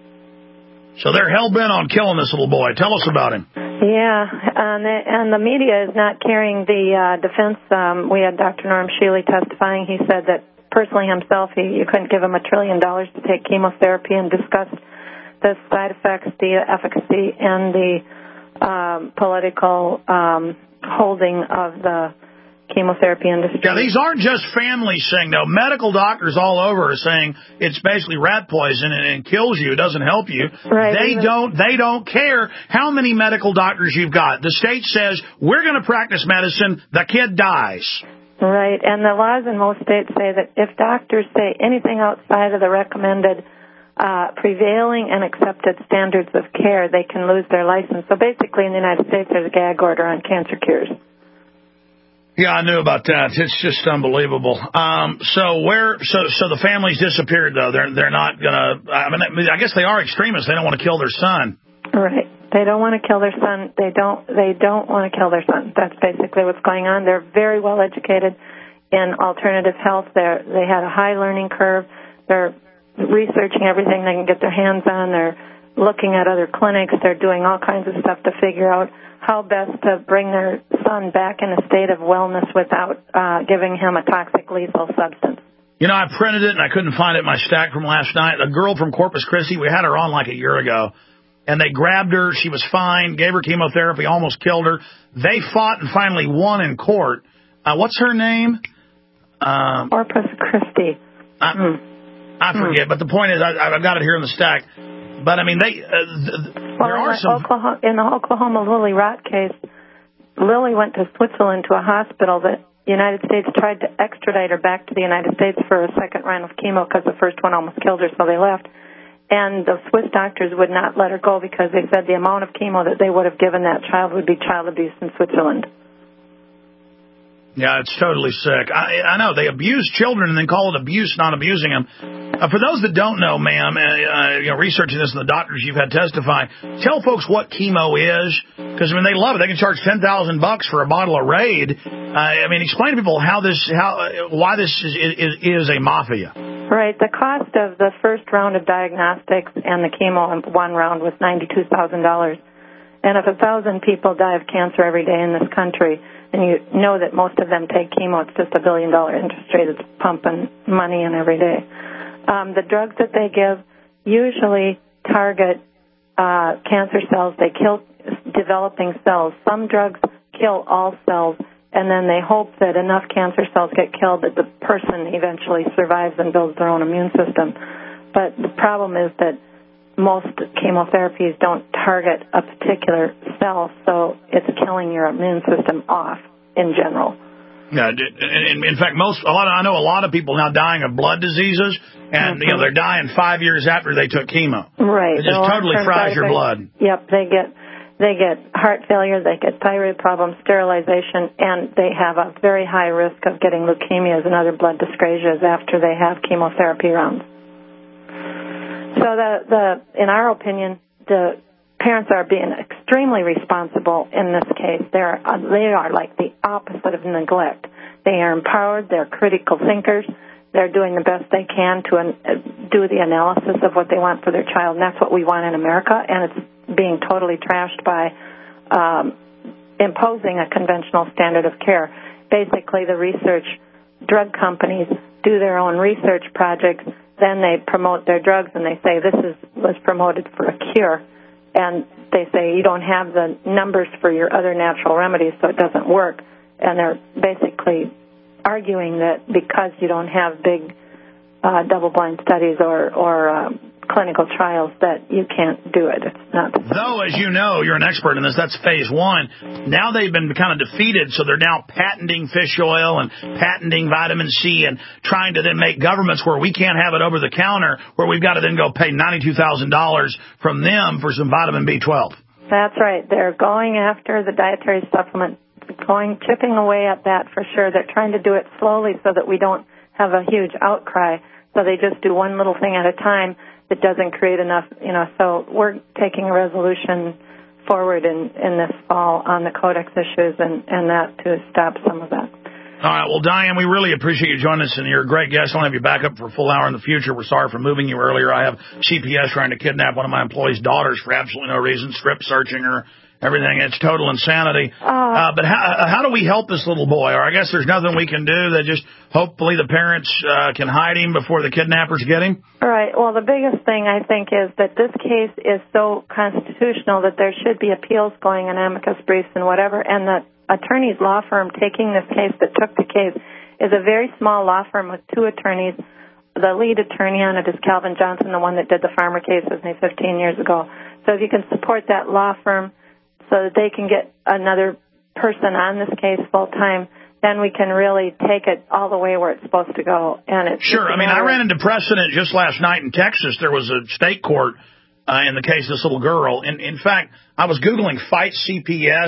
So they're hell-bent on killing this little boy. Tell us about him. Yeah, and the media is not carrying the defense. We had Dr. Norm Shealy testifying. He said that personally himself, you couldn't give him $1 trillion to take chemotherapy, and discussed the side effects, the efficacy, and the political holding of the chemotherapy industry. Yeah, these aren't just families saying, no. Medical doctors all over are saying it's basically rat poison and it kills you. It doesn't help you. Right. They don't care how many medical doctors you've got. The state says, we're going to practice medicine. The kid dies. Right. And the laws in most states say that if doctors say anything outside of the recommended prevailing and accepted standards of care, they can lose their license. So basically in the United States, there's a gag order on cancer cures. Yeah, I knew about that. It's just unbelievable. So the family's disappeared though. They're not gonna. I mean, I guess they are extremists. They don't want to kill their son. Right. They don't want to kill their son. They don't want to kill their son. That's basically what's going on. They're very well educated in alternative health. They had a high learning curve. They're researching everything they can get their hands on. They're looking at other clinics. They're doing all kinds of stuff to figure out how best to bring their son back in a state of wellness without giving him a toxic, lethal substance. You know, I printed it and I couldn't find it in my stack from last night. A girl from Corpus Christi, we had her on like a year ago, and they grabbed her. She was fine, gave her chemotherapy, almost killed her. They fought and finally won in court. What's her name? Corpus Christi. I forget, but the point is, I've got it here in the stack. But, I mean, there are some... In the Oklahoma Lily Rott case, Lily went to Switzerland to a hospital that the United States tried to extradite her back to the United States for a second round of chemo because the first one almost killed her, so they left. And the Swiss doctors would not let her go because they said the amount of chemo that they would have given that child would be child abuse in Switzerland. Yeah, it's totally sick. I know. They abuse children and then call it abuse, not abusing them. For those that don't know, ma'am, researching this and the doctors you've had testify, tell folks what chemo is, because, I mean, they love it. They can charge $10,000 for a bottle of Raid. I mean, explain to people why this is a mafia. Right. The cost of the first round of diagnostics and the chemo in one round was $92,000. And if 1,000 people die of cancer every day in this country, and you know that most of them take chemo, it's just $1 billion industry that's pumping money in every day. The drugs that they give usually target cancer cells. They kill developing cells. Some drugs kill all cells, and then they hope that enough cancer cells get killed that the person eventually survives and builds their own immune system. But the problem is that most chemotherapies don't target a particular cell, so it's killing your immune system off in general. Yeah, in fact, I know a lot of people now dying of blood diseases, and they're dying 5 years after they took chemo. Right, it just totally fries your blood. Yep, they get heart failure, they get thyroid problems, sterilization, and they have a very high risk of getting leukemias and other blood dyscrasias after they have chemotherapy rounds. So in our opinion, the parents are being extremely responsible in this case. They are like the opposite of neglect. They are empowered. They're critical thinkers. They're doing the best they can to do the analysis of what they want for their child, and that's what we want in America, and it's being totally trashed by imposing a conventional standard of care. Basically, the research drug companies do their own research projects, then they promote their drugs, and they say this was promoted for a cure. And they say you don't have the numbers for your other natural remedies, so it doesn't work. And they're basically arguing that because you don't have big double-blind studies or clinical trials that you can't do it. It's not. Though, as you know, you're an expert in this, that's phase one. Now they've been kind of defeated, so they're now patenting fish oil and patenting vitamin C and trying to then make governments where we can't have it over the counter, where we've got to then go pay $92,000 from them for some vitamin B12. That's right. They're going after the dietary supplement, chipping away at that for sure. They're trying to do it slowly so that we don't have a huge outcry. So they just do one little thing at a time that doesn't create enough, so we're taking a resolution forward in this fall on the Codex issues and that to stop some of that. All right. Well, Diane, we really appreciate you joining us, and you're a great guest. I'll have you back up for a full hour in the future. We're sorry for moving you earlier. I have CPS trying to kidnap one of my employees' daughters for absolutely no reason, strip searching her, everything. It's total insanity. But how do we help this little boy? Or I guess there's nothing we can do. That just hopefully the parents can hide him before the kidnappers get him? All right. Well, the biggest thing, I think, is that this case is so constitutional that there should be appeals going and amicus briefs and whatever, and the attorney's law firm taking this case that took the case is a very small law firm with two attorneys. The lead attorney on it is Calvin Johnson, the one that did the farmer cases 15 years ago. So if you can support that law firm so that they can get another person on this case full time, then we can really take it all the way where it's supposed to go. And it's sure. I mean, I ran into precedent just last night in Texas. There was a state court in the case of this little girl. And in fact, I was Googling Fight CPS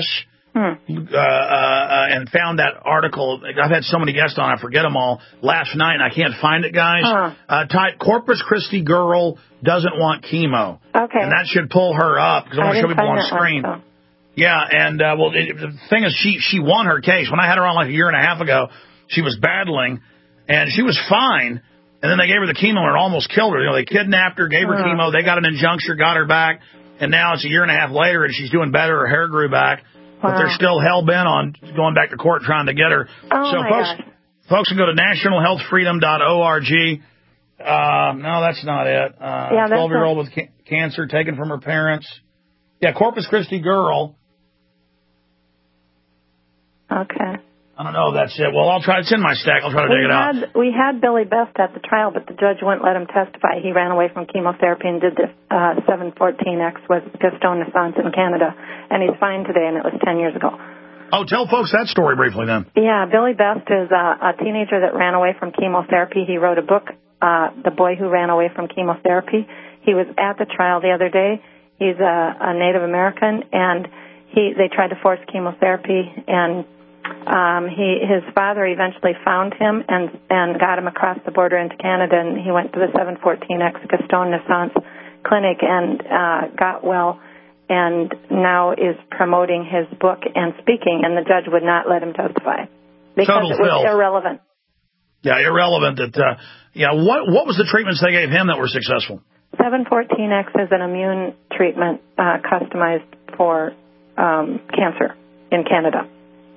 and found that article. I've had so many guests on, I forget them all, last night, and I can't find it, guys. Type Corpus Christi girl doesn't want chemo. Okay. And that should pull her up, because I want to show people on screen. One, so. Yeah, and the thing is, she won her case. When I had her on like a year and a half ago, she was battling, and she was fine. And then they gave her the chemo, and it almost killed her. They kidnapped her, gave her chemo, they got an injunction, got her back, and now it's a year and a half later, and she's doing better. Her hair grew back, but they're still hell-bent on going back to court trying to get her. Folks can go to nationalhealthfreedom.org. No, that's not it. 12-year-old with cancer taken from her parents. Yeah, Corpus Christi girl. Okay. I don't know if that's it. Well, I'll try. It's in my stack. I'll try to dig it out. We had Billy Best at the trial, but the judge wouldn't let him testify. He ran away from chemotherapy and did the 714X with Gaston Naissance in Canada, and he's fine today, and it was 10 years ago. Oh, tell folks that story briefly then. Yeah, Billy Best is a teenager that ran away from chemotherapy. He wrote a book, The Boy Who Ran Away from Chemotherapy. He was at the trial the other day. He's a Native American, and they tried to force chemotherapy, and his father eventually found him and got him across the border into Canada, and he went to the 714X Gaston Naissance clinic and got well, and now is promoting his book and speaking, and the judge would not let him testify because it was irrelevant. Yeah, irrelevant. What was the treatments they gave him that were successful? 714X is an immune treatment customized for cancer in Canada.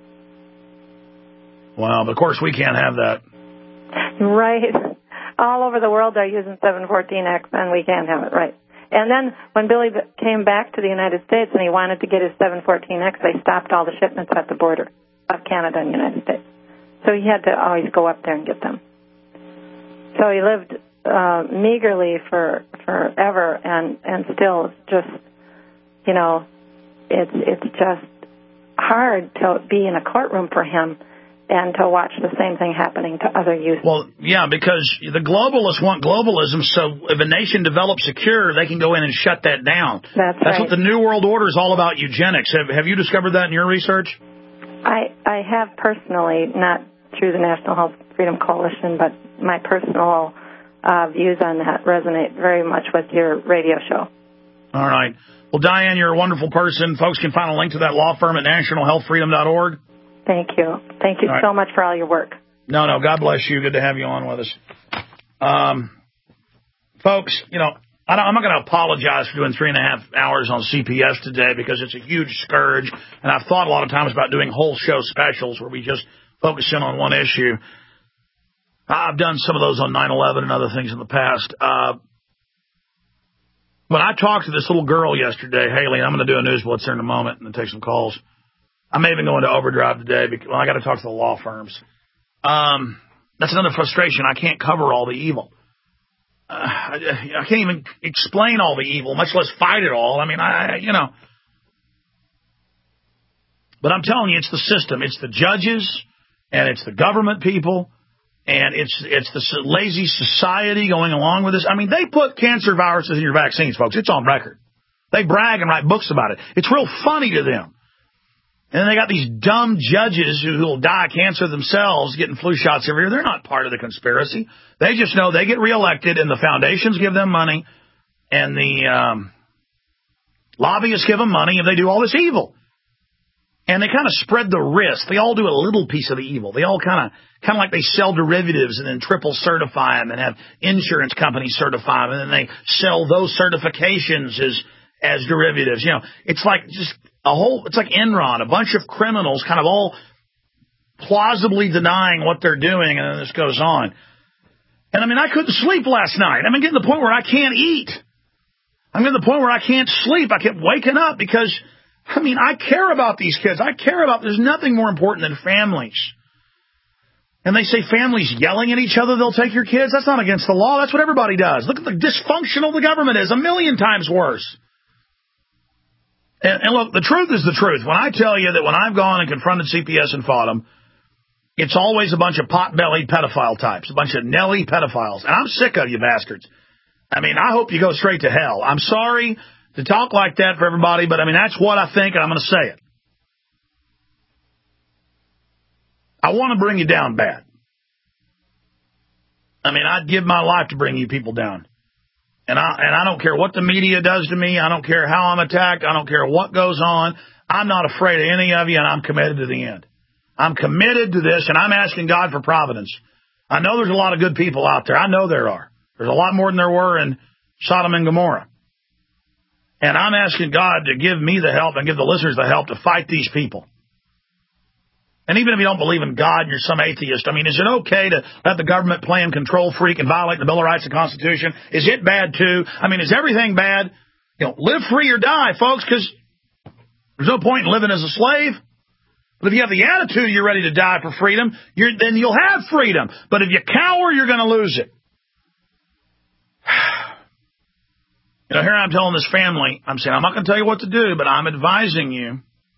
Wow, but of course we can't have that. Right. All over the world they're using 714X, and we can't have it, right. And then when Billy came back to the United States and he wanted to get his 714X, they stopped all the shipments at the border of Canada and the United States. So he had to always go up there and get them. So he lived meagerly forever, and still it's just, you know, it's just hard to be in a courtroom for him and to watch the same thing happening to other youth. Well, yeah, because the globalists want globalism, so if a nation develops a cure, they can go in and shut that down. That's right. What the New World Order is all about, eugenics. Have you discovered that in your research? I have personally, not through the National Health Freedom Coalition, but my personal views on that resonate very much with your radio show. All right. Well, Diane, you're a wonderful person. Folks can find a link to that law firm at nationalhealthfreedom.org. Thank you. Thank you so much for all your work. No, God bless you. Good to have you on with us. Folks, you know, I'm not going to apologize for doing 3.5 hours on CPS today because it's a huge scourge, and I've thought a lot of times about doing whole show specials where we just focus in on one issue. I've done some of those on 9/11 and other things in the past. When I talked to this little girl yesterday, Haley, and I'm going to do a news blitz here in a moment and then take some calls. I may even go into overdrive today because I got to talk to the law firms. That's another frustration. I can't cover all the evil. I can't even explain all the evil, much less fight it all. I mean, you know. But I'm telling you, it's the system. It's the judges, and it's the government people, and it's the lazy society going along with this. I mean, they put cancer viruses in your vaccines, folks. It's on record. They brag and write books about it. It's real funny to them. And then they got these dumb judges who will die of cancer themselves getting flu shots every year. They're not part of the conspiracy. They just know they get reelected, and the foundations give them money, and the lobbyists give them money, and they do all this evil. And they kind of spread the risk. They all do a little piece of the evil. They all kind of like they sell derivatives and then triple certify them and have insurance companies certify them, and then they sell those certifications as derivatives. You know, it's like just it's like Enron, a bunch of criminals kind of all plausibly denying what they're doing, and then this goes on. And I mean, I couldn't sleep last night. I'm getting to the point where I can't eat. I'm getting to the point where I can't sleep. I kept waking up because, I mean, I care about these kids. There's nothing more important than families. And they say families yelling at each other, they'll take your kids. That's not against the law. That's what everybody does. Look at the dysfunctional the government is. 1,000,000 times worse. And look, the truth is the truth. When I tell you that when I've gone and confronted CPS and fought them, it's always a bunch of pot-bellied pedophile types, a bunch of Nelly pedophiles. And I'm sick of you bastards. I mean, I hope you go straight to hell. I'm sorry to talk like that for everybody, but I mean, that's what I think, and I'm going to say it. I want to bring you down bad. I mean, I'd give my life to bring you people down. And I don't care what the media does to me. I don't care how I'm attacked. I don't care what goes on. I'm not afraid of any of you, and I'm committed to the end. I'm committed to this, and I'm asking God for providence. I know there's a lot of good people out there. I know there are. There's a lot more than there were in Sodom and Gomorrah. And I'm asking God to give me the help and give the listeners the help to fight these people. And even if you don't believe in God and you're some atheist, I mean, is it okay to let the government play and control freak and violate the Bill of Rights and Constitution? Is it bad, too? I mean, is everything bad? You know, live free or die, folks, because there's no point in living as a slave. But if you have the attitude you're ready to die for freedom, then you'll have freedom. But if you cower, you're going to lose it. You know, here I'm telling this family, I'm saying, I'm not going to tell you what to do, but I'm advising you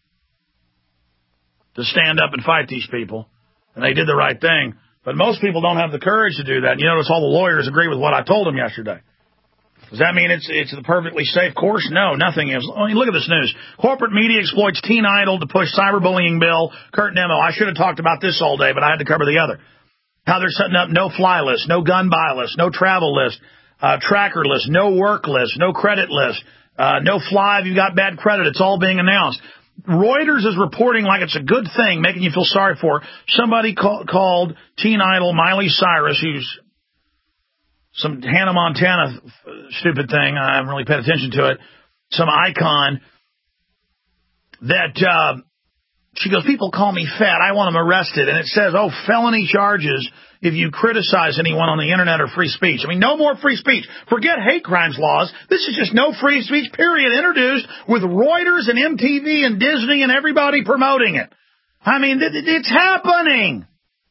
to stand up and fight these people. And they did the right thing. But most people don't have the courage to do that. And you notice all the lawyers agree with what I told them yesterday. Does that mean it's the perfectly safe course? No, nothing is. I mean, look at this news. Corporate media exploits teen idol to push cyberbullying bill. Kurt Nemo. I should have talked about this all day, but I had to cover the other. How they're setting up no fly list, no gun buy list, no travel list, tracker list, no work list, no credit list, no fly if you've got bad credit. It's all being announced. Reuters is reporting like it's a good thing, making you feel sorry for somebody called teen idol Miley Cyrus, who's some Hannah Montana stupid thing. I haven't really paid attention to it. Some icon that she goes, people call me fat. I want them arrested. And it says, felony charges if you criticize anyone on the internet or free speech. I mean, no more free speech. Forget hate crimes laws. This is just no free speech, period, introduced with Reuters and MTV and Disney and everybody promoting it. I mean, it's happening.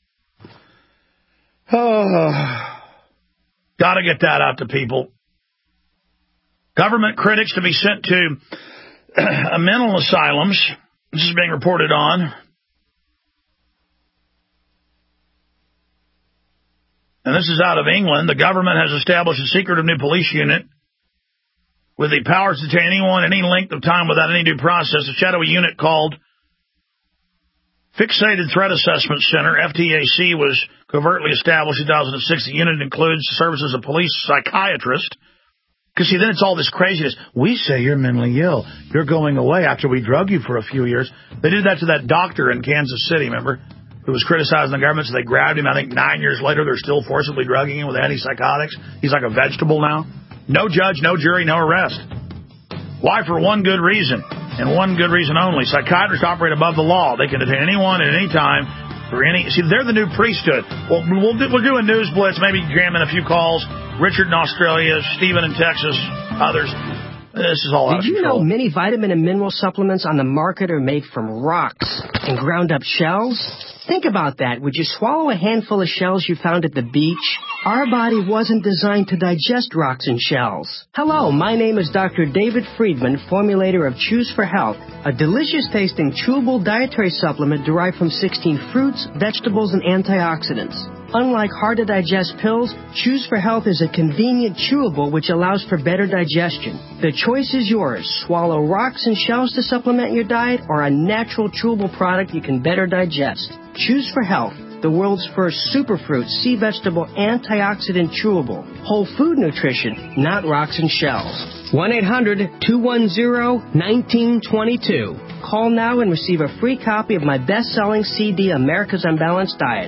Got to get that out to people. Government critics to be sent to mental asylums. This is being reported on. And this is out of England. The government has established a secretive new police unit with the powers to detain anyone any length of time without any due process. A shadowy unit called Fixated Threat Assessment Center, FTAC, was covertly established in 2006. The unit includes services of police psychiatrist. Because, see, then it's all this craziness. We say you're mentally ill. You're going away after we drug you for a few years. They did that to that doctor in Kansas City, remember, who was criticizing the government, so they grabbed him. I think 9 years later, they're still forcibly drugging him with antipsychotics. He's like a vegetable now. No judge, no jury, no arrest. Why? For one good reason, and one good reason only. Psychiatrists operate above the law. They can detain anyone at any time for any... See, they're the new priesthood. Well, we'll do a news blitz, maybe jam in a few calls. Richard in Australia, Stephen in Texas, others. This is all out of control. Did you know many vitamin and mineral supplements on the market are made from rocks and ground up shells? Think about that. Would you swallow a handful of shells you found at the beach? Our body wasn't designed to digest rocks and shells. Hello, my name is Dr. David Friedman, formulator of Choose for Health, a delicious-tasting chewable dietary supplement derived from 16 fruits, vegetables, and antioxidants. Unlike hard-to-digest pills, Choose for Health is a convenient chewable which allows for better digestion. The choice is yours. Swallow rocks and shells to supplement your diet or a natural chewable product you can better digest. Choose for Health, the world's first superfruit, sea vegetable, antioxidant chewable. Whole food nutrition, not rocks and shells. 1-800-210-1922. Call now and receive a free copy of my best-selling CD, America's Unbalanced Diet.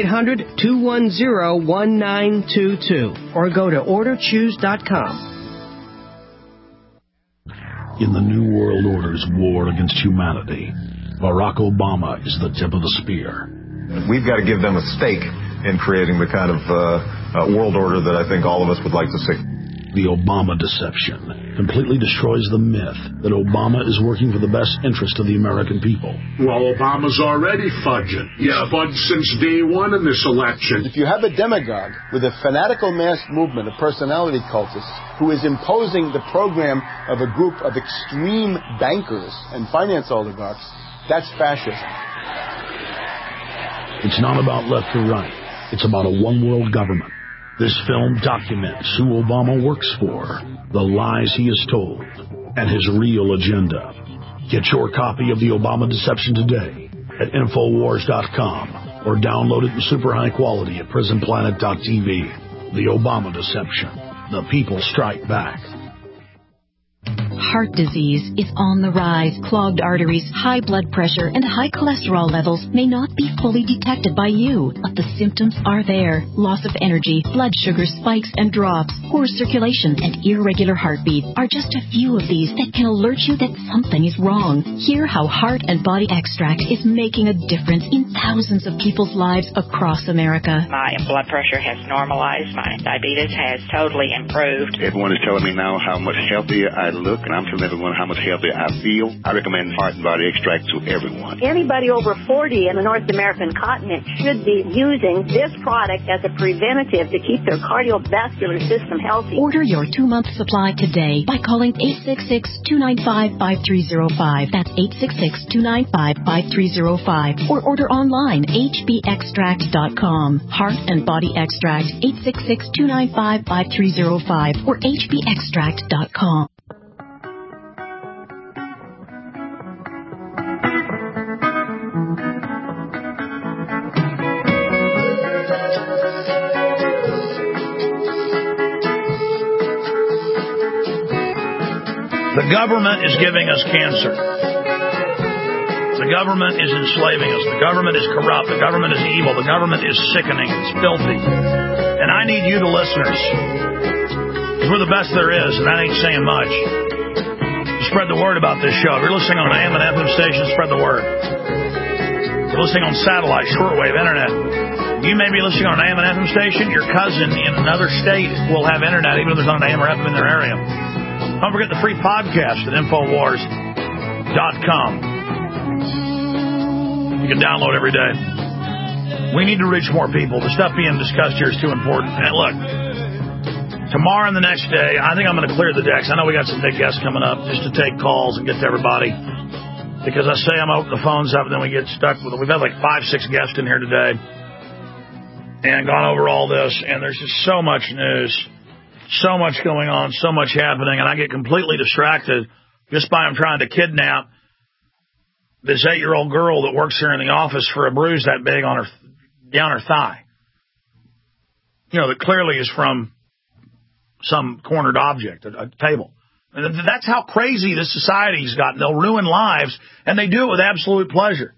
1-800-210-1922. Or go to orderchoose.com. In the New World Order's war against humanity, Barack Obama is the tip of the spear. We've got to give them a stake in creating the kind of world order that I think all of us would like to see. The Obama deception completely destroys the myth that Obama is working for the best interest of the American people. Well, Obama's already fudging. Yeah, fudged since day one in this election. If you have a demagogue with a fanatical mass movement of personality cultists who is imposing the program of a group of extreme bankers and finance oligarchs, that's fascism. It's not about left or right. It's about a one-world government. This film documents who Obama works for, the lies he has told, and his real agenda. Get your copy of The Obama Deception today at Infowars.com or download it in super high quality at PrisonPlanet.tv. The Obama Deception. The people strike back. Heart disease is on the rise. Clogged arteries, high blood pressure, and high cholesterol levels may not be fully detected by you, but the symptoms are there. Loss of energy, blood sugar spikes and drops, poor circulation, and irregular heartbeat are just a few of these that can alert you that something is wrong. Hear how Heart and Body Extract is making a difference in thousands of people's lives across America. My blood pressure has normalized. My diabetes has totally improved. Everyone is telling me now how much healthier I look, and I'm telling everyone how much healthier I feel. I recommend Heart and Body Extract to everyone. Anybody over 40 in the North American continent should be using this product as a preventative to keep their cardiovascular system healthy. Order your 2-month supply today by calling 866-295-5305. That's 866-295-5305. Or order online, hbextract.com. Heart and Body Extract, 866-295-5305 or hbextract.com. The government is giving us cancer. The government is enslaving us. The government is corrupt. The government is evil. The government is sickening. It's filthy. And I need you, the listeners, because we're the best there is, and that ain't saying much. spread the word about this show. If you're listening on an AM and FM station, spread the word. If you're listening on satellite, shortwave, internet. You may be listening on an AM and FM station. Your cousin in another state will have internet, even if there's not an AM or FM in their area. Don't forget the free podcast at Infowars.com. You can download every day. We need to reach more people. The stuff being discussed here is too important. And look, tomorrow and the next day, I think I'm going to clear the decks. I know we got some big guests coming up just to take calls and get to everybody. Because I say I'm opening the phones up and then we get stuck with it. We've had like 5-6 guests in here today and gone over all this. And there's just so much news, so much going on, so much happening. And I get completely distracted just by them trying to kidnap this 8-year-old girl that works here in the office for a bruise that big on her down her thigh. You know, that clearly is from some cornered object, a table. And that's how crazy this society's gotten. They'll ruin lives, and they do it with absolute pleasure.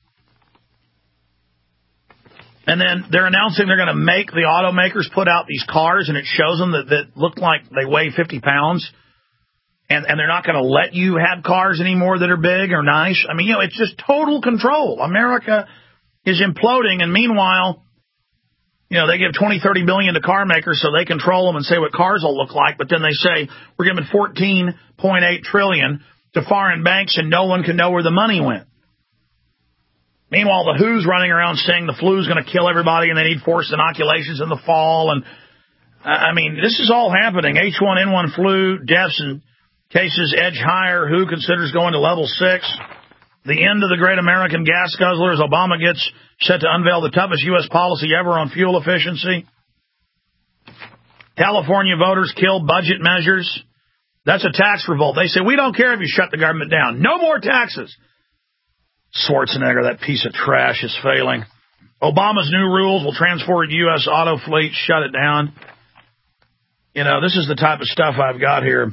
And then they're announcing they're going to make the automakers put out these cars, and it shows them that look like they weigh 50 pounds. And they're not going to let you have cars anymore that are big or nice. I mean, you know, it's just total control. America is imploding, and meanwhile, you know, they give $20-30 billion to car makers so they control them and say what cars will look like, but then they say we're giving $14.8 trillion to foreign banks and no one can know where the money went. Meanwhile, the WHO's running around saying the flu's going to kill everybody and they need forced inoculations in the fall. And I mean, this is all happening. H1N1 flu, deaths and cases edge higher. WHO considers going to level 6. The end of the great American gas guzzler as Obama gets set to unveil the toughest U.S. policy ever on fuel efficiency. California voters kill budget measures. That's a tax revolt. They say, we don't care if you shut the government down. No more taxes. Schwarzenegger, that piece of trash, is failing. Obama's new rules will transform U.S. auto fleet. Shut it down. You know, this is the type of stuff I've got here.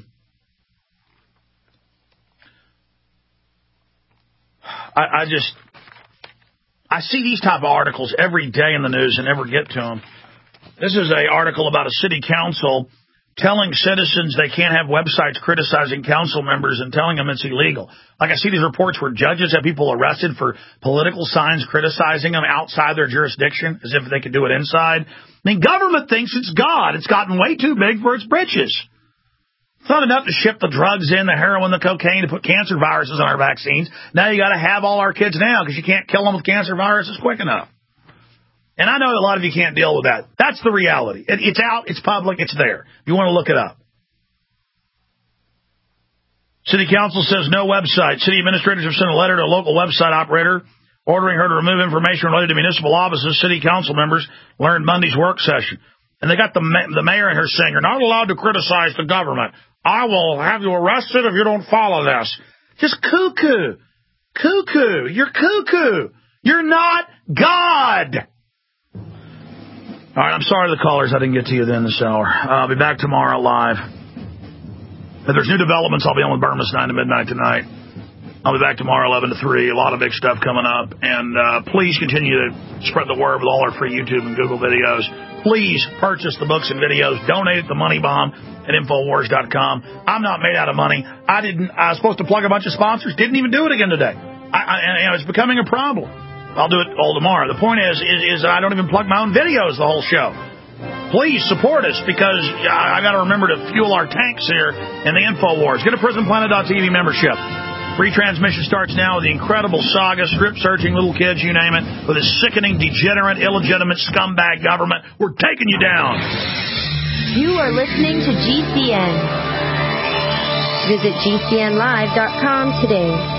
I see these type of articles every day in the news and never get to them. This is an article about a city council telling citizens they can't have websites criticizing council members and telling them it's illegal. Like I see these reports where judges have people arrested for political signs criticizing them outside their jurisdiction as if they could do it inside. I mean, government thinks it's God. It's gotten way too big for its britches. It's not enough to ship the drugs in, the heroin, the cocaine, to put cancer viruses on our vaccines. Now you got to have all our kids now because you can't kill them with cancer viruses quick enough. And I know a lot of you can't deal with that. That's the reality. It's out. It's public. It's there. If you want to look it up. City Council says no website. City administrators have sent a letter to a local website operator ordering her to remove information related to municipal offices. City Council members learned Monday's work session. And they got the mayor in here saying, you're not allowed to criticize the government. I will have you arrested if you don't follow this. Just cuckoo. Cuckoo. You're cuckoo. You're not God. All right, I'm sorry to the callers. I didn't get to you then this hour. I'll be back tomorrow live. If there's new developments, I'll be on with Burma's 9 to midnight tonight. I'll be back tomorrow 11 to 3. A lot of big stuff coming up. And please continue to spread the word with all our free YouTube and Google videos. Please purchase the books and videos. Donate at the Money Bomb at Infowars.com. I'm not made out of money. I was supposed to plug a bunch of sponsors. Didn't even do it again today. It's becoming a problem. I'll do it all tomorrow. The point is I don't even plug my own videos the whole show. Please support us because I got to remember to fuel our tanks here in the InfoWars. Get a PrisonPlanet.tv membership. Free transmission starts now with the incredible saga, strip-searching little kids, you name it, with a sickening, degenerate, illegitimate, scumbag government. We're taking you down. You are listening to GCN. Visit GCNlive.com today.